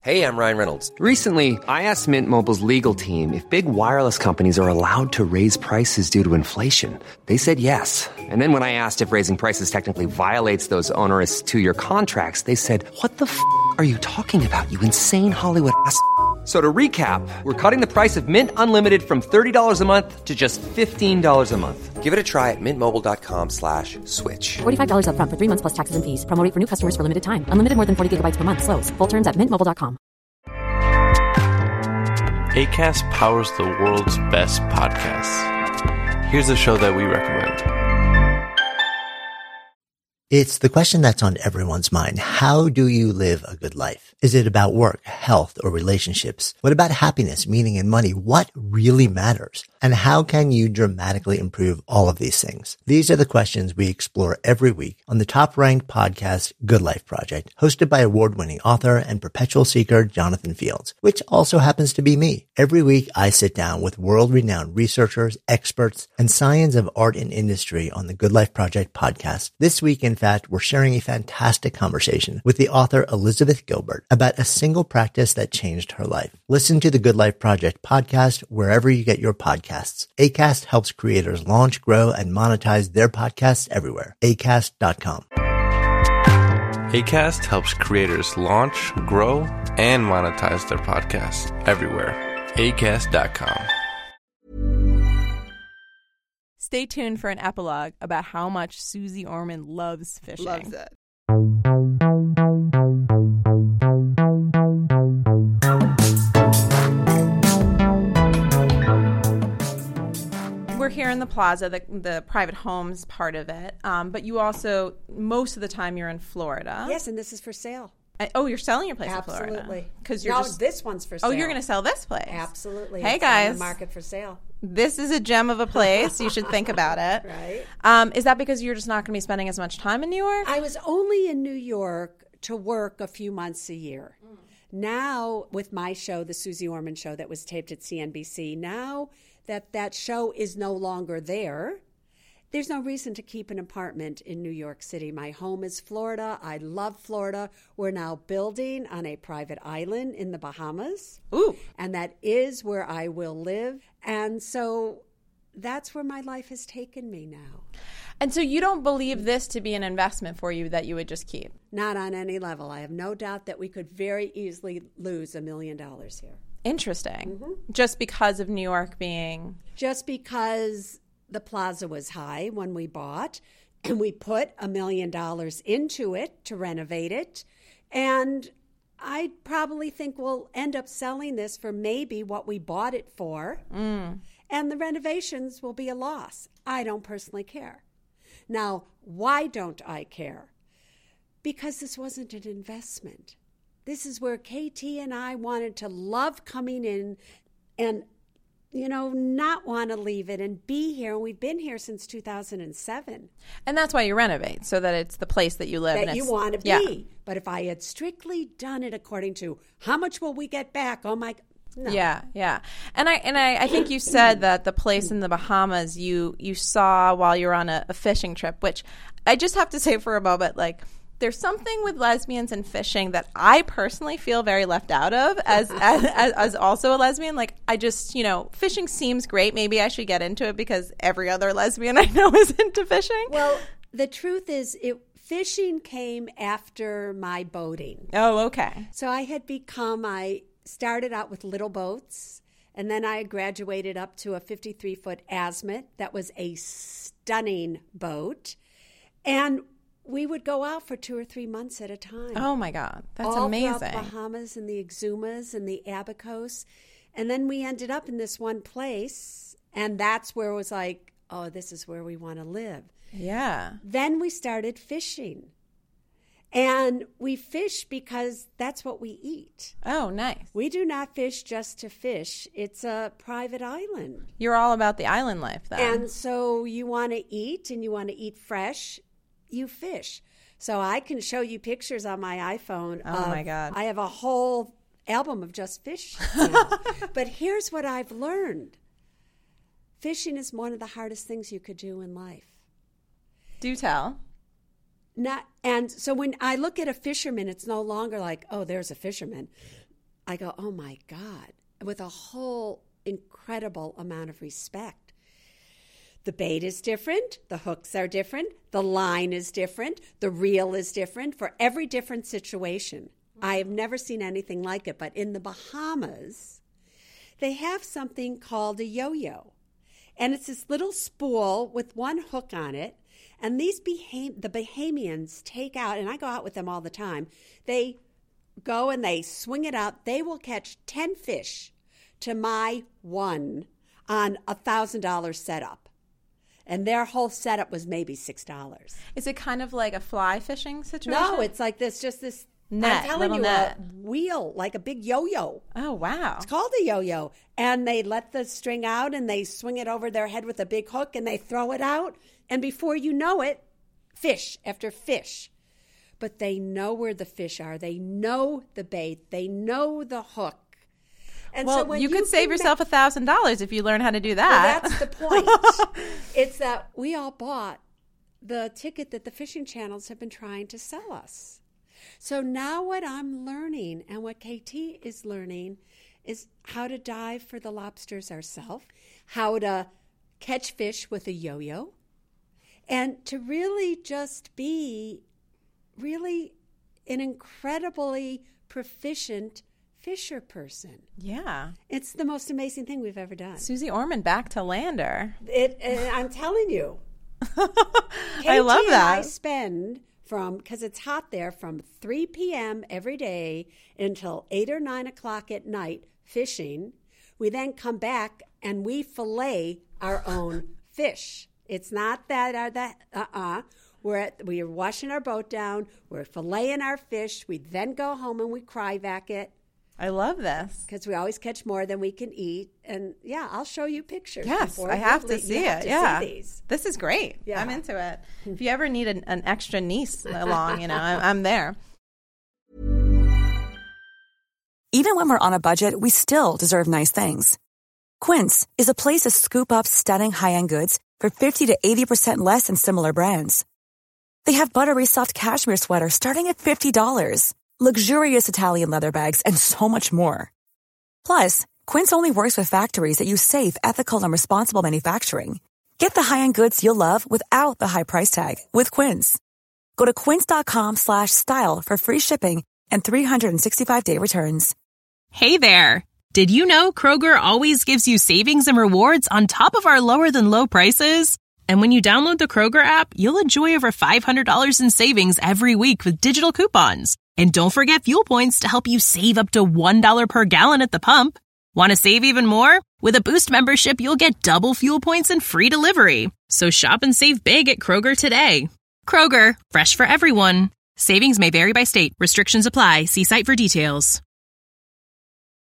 Hey, I'm Ryan Reynolds. Recently, I asked Mint Mobile's legal team if big wireless companies are allowed to raise prices due to inflation. They said yes. And then when I asked if raising prices technically violates those onerous two-year contracts, they said, "What the f*** are you talking about, you insane Hollywood ass?" So to recap, we're cutting the price of Mint Unlimited from $30 a month to just $15 a month. Give it a try at mintmobile.com/switch. $45 up front for 3 months plus taxes and fees. Promo rate for new customers for limited time. Unlimited more than 40 gigabytes per month. Slows full terms at mintmobile.com. Acast powers the world's best podcasts. Here's a show that we recommend. It's the question that's on everyone's mind. How do you live a good life? Is it about work, health, or relationships? What about happiness, meaning, and money? What really matters? And how can you dramatically improve all of these things? These are the questions we explore every week on the top-ranked podcast, Good Life Project, hosted by award-winning author and perpetual seeker Jonathan Fields, which also happens to be me. Every week, I sit down with world-renowned researchers, experts, and science of art and industry on the Good Life Project podcast. This week, in fact, we're sharing a fantastic conversation with the author Elizabeth Gilbert about a single practice that changed her life. Listen to the Good Life Project podcast wherever you get your podcasts. Acast helps creators launch, grow, and monetize their podcasts everywhere. Acast.com. Acast helps creators launch, grow, and monetize their podcasts everywhere. Acast.com. Stay tuned for an epilogue about how much Susie Orman loves fishing. Loves it. We're here in the plaza, the private homes part of it, but you also, most of the time you're in Florida. Yes, and this is for sale. You're selling your place Absolutely. in Florida. Because this one's for sale. Oh, you're going to sell this place? Absolutely. Hey, it's guys. on the market for sale. This is a gem of a place. You should think about it. Right. Is that because you're just not going to be spending as much time in New York? I was only in New York to work a few months a year. Now, with my show, the Susie Orman Show that was taped at CNBC, now that show is no longer there, there's no reason to keep an apartment in New York City. My home is Florida. I love Florida. We're now building on a private island in the Bahamas. Ooh. And that is where I will live. And so that's where my life has taken me now. And so you don't believe this to be an investment for you that you would just keep? Not on any level. I have no doubt that we could very easily lose $1 million here. Interesting. Mm-hmm. Just because of New York being... Just because the plaza was high when we bought, and we put $1 million into it to renovate it. And I probably think we'll end up selling this for maybe what we bought it for. And the renovations will be a loss. I don't personally care. Now, why don't I care? Because this wasn't an investment. This is where KT and I wanted to love coming in and, not want to leave it and be here. And we've been here since 2007. And that's why you renovate, so that it's the place that you live. That you want to be. Yeah. But if I had strictly done it according to how much will we get back? Oh, my... No. Yeah. And I think you said that the place in the Bahamas you saw while you were on a fishing trip, which I just have to say for a moment, like, there's something with lesbians and fishing that I personally feel very left out of as also a lesbian. Like, I just, fishing seems great. Maybe I should get into it because every other lesbian I know is into fishing. Well, the truth is fishing came after my boating. Oh, okay. So I started out with little boats, and then I graduated up to a 53-foot Azimuth. That was a stunning boat. And we would go out for 2 or 3 months at a time. Oh, my God. That's all amazing. All throughout the Bahamas and the Exumas and the Abacos. And then we ended up in this one place, and that's where it was like, oh, this is where we want to live. Yeah. Then we started fishing. And we fish because that's what we eat. Oh, nice. We do not fish just to fish. It's a private island. You're all about the island life, then. And so you want to eat, and you want to eat fresh, you fish. So I can show you pictures on my iPhone. Oh, my God. I have a whole album of just fish now. But here's what I've learned. Fishing is one of the hardest things you could do in life. Do tell. And so when I look at a fisherman, it's no longer like, oh, there's a fisherman. I go, oh my God, with a whole incredible amount of respect. The bait is different, the hooks are different, the line is different, the reel is different for every different situation. I have never seen anything like it, but in the Bahamas, they have something called a yo-yo. And it's this little spool with one hook on it. And the Bahamians take out, and I go out with them all the time, they go and they swing it out. They will catch 10 fish to my one on a $1,000 setup. And their whole setup was maybe $6. Is it kind of like a fly fishing situation? No, it's like this, just this net, I'm telling little you, net. a wheel, like a big yo-yo. Oh, wow. It's called a yo-yo. And they let the string out and they swing it over their head with a big hook and they throw it out. And before you know it, fish after fish. But they know where the fish are. They know the bait. They know the hook. And well, so when you could save yourself $1,000 if you learn how to do that. Well, that's the point. It's that we all bought the ticket that the fishing channels have been trying to sell us. So now what I'm learning and what KT is learning is how to dive for the lobsters ourselves, how to catch fish with a yo-yo, and to really just be really an incredibly proficient fisher person. Yeah. It's the most amazing thing we've ever done. Susie Orman back to Lander. I'm telling you. I love that. I spend because it's hot there, from 3 p.m. every day until 8 or 9 o'clock at night fishing. We then come back and we fillet our own fish. It's not we're washing our boat down. We're filleting our fish. We then go home and we cryovac it. I love this. Because we always catch more than we can eat. And, yeah, I'll show you pictures. Yes, I have to see it. See these. This is great. Yeah. I'm into it. If you ever need an extra niece along, I'm there. Even when we're on a budget, we still deserve nice things. Quince is a place to scoop up stunning high-end goods for 50 to 80% less than similar brands. They have buttery soft cashmere sweaters starting at $50, luxurious Italian leather bags, and so much more. Plus, Quince only works with factories that use safe, ethical, and responsible manufacturing. Get the high-end goods you'll love without the high price tag with Quince. Go to quince.com/style for free shipping and 365-day returns. Hey there! Did you know Kroger always gives you savings and rewards on top of our lower-than-low prices? And when you download the Kroger app, you'll enjoy over $500 in savings every week with digital coupons. And don't forget fuel points to help you save up to $1 per gallon at the pump. Want to save even more? With a Boost membership, you'll get double fuel points and free delivery. So shop and save big at Kroger today. Kroger, fresh for everyone. Savings may vary by state. Restrictions apply. See site for details.